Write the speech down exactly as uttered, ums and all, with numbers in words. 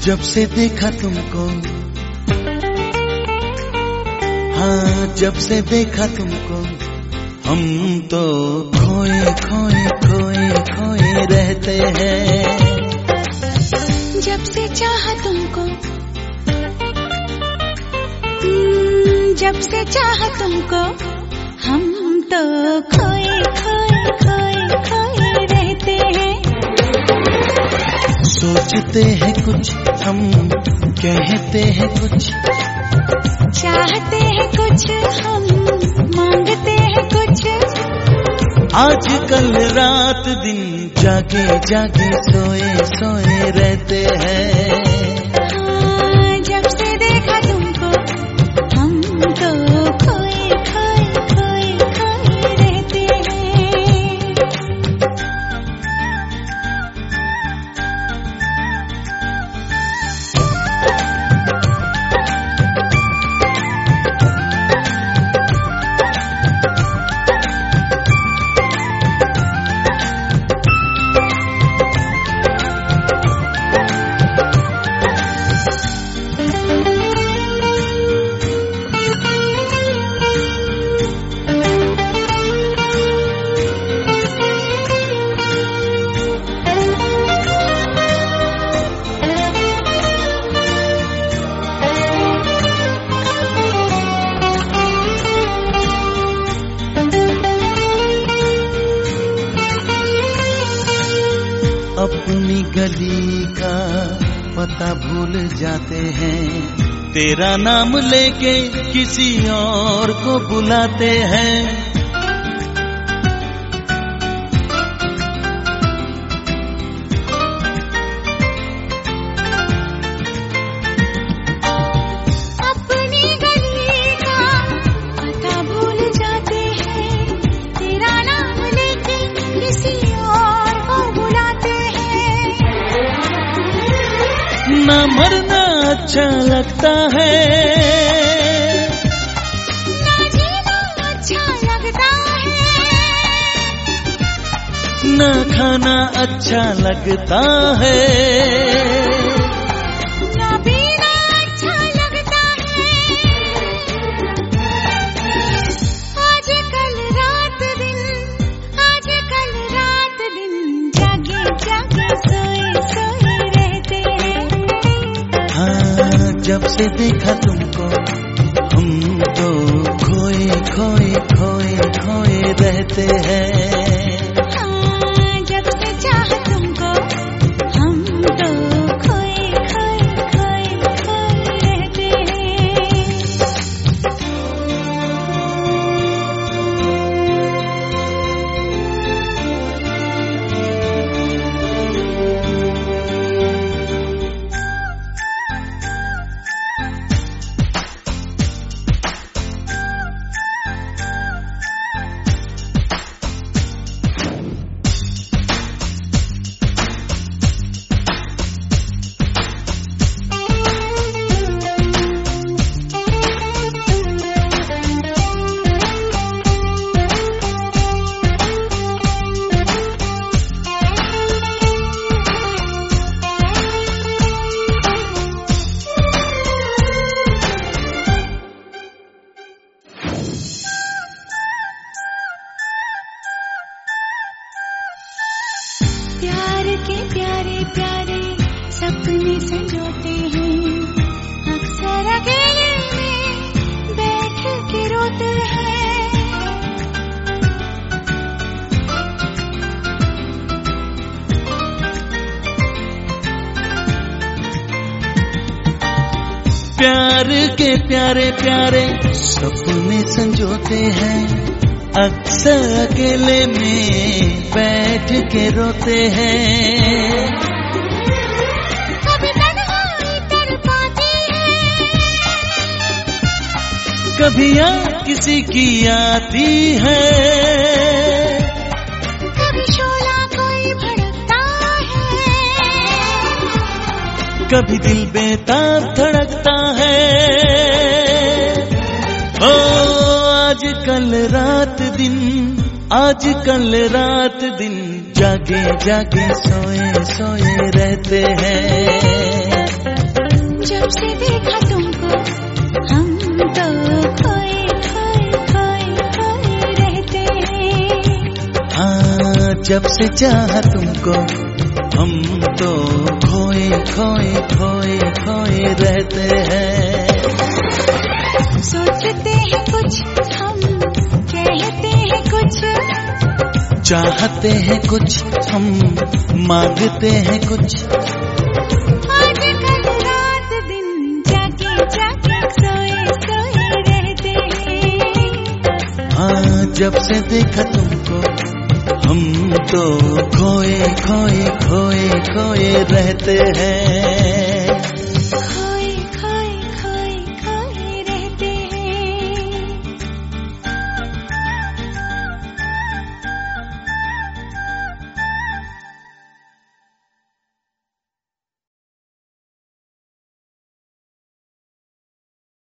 जब से देखा तुमको, हाँ जब से देखा तुमको, हम तो खोए खोए खोए खोए रहते हैं। जब से चाहा तुमको, जब से चाहा तुमको, हम तो खोए खोए खोए खोए रहते हैं। सोचते हैं कुछ हम, कहते हैं कुछ, चाहते हैं कुछ हम, मांगते हैं कुछ। आजकल रात दिन जागे जागे सोए सोए रहते हैं। हाँ, जब से देखा तुमको, हम तो खोए खोए खोए खोए रहते हैं। अपनी गली का पता भूल जाते हैं, तेरा नाम लेके किसी और को बुलाते हैं। अपनी गली का पता भूल जाते हैं, तेरा नाम लेके किसी और को बुलाते हैं। ना मरना अच्छा लगता है, ना जीना अच्छा लगता है, ना खाना अच्छा लगता है, ना पीना अच्छा लगता है। आजकल रात दिन, आजकल रात दिन जागे जागे सोए सोए रहते हैं। हाँ जब से देखा तुमको, हम तो खोए खोए खोए खोए रहते हैं। हाँ, जब से चाहा तुमको, हम तो खोए खोए खोए खोए रहते हैं। प्यार के प्यारे प्यारे सपने संजोते हैं, अक्सर अकेले में बैठ के रोते हैं। प्यार के प्यारे प्यारे सपने संजोते हैं, अक्सर अकेले में बैठ के रोते हैं। कभी तन्हाई तड़पाती है, कभी याद किसी की आती है, कभी शोला कोई भड़कता है, कभी दिल बेताब धड़कता है। ओ आजकल रात दिन, आजकल रात दिन जागे जागे सोए सोए रहते हैं। जब से चाहा तुमको हम तो खोए खोए खोए खोए रहते हैं। सोचते हैं कुछ हम, कहते हैं कुछ, चाहते हैं कुछ हम, मांगते हैं कुछ। आजकल रात दिन जागे जागे सोए सोए रहते हैं। हाँ, जब से देखा तुमको हम तो खोए खोए खोए खोए रहते हैं।